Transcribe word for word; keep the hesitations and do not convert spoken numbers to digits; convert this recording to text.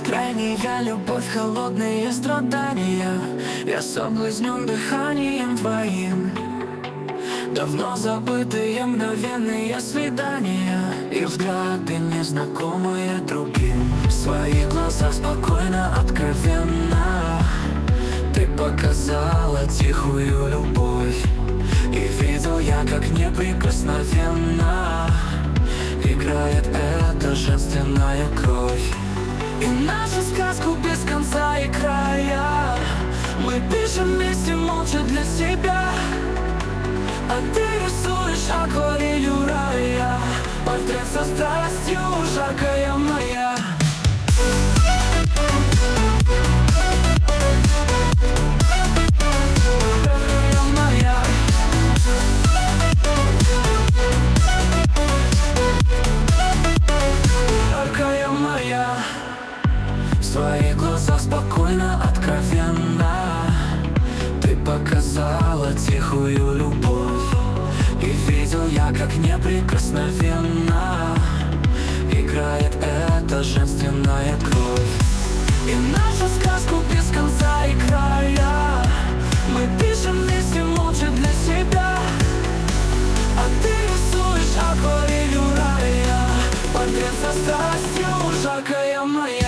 Крайняя любовь, холодные страдания, я соблазнен дыханием твоим. Давно забытые мгновенные свидания и взгляды, незнакомые другим. В своих глазах спокойно, откровенно ты показала тихую любовь. И видел я, как неприкосновенно играет эта женственная кровь. И нашу сказку без конца и края мы пишем вместе молча для себя. А ты рисуешь акварелью рая, портрет со страстью, жаркая моя. Жаркая моя. Жаркая моя. В своих глазах спокойно, откровенно ты показала тихую любовь. И видел я, как неприкосновенно играет эта женственная кровь. И нашу сказку без конца и края мы пишем вместе молча для себя. А ты рисуешь акварелью рая, портрет со страстью, жаркая моя.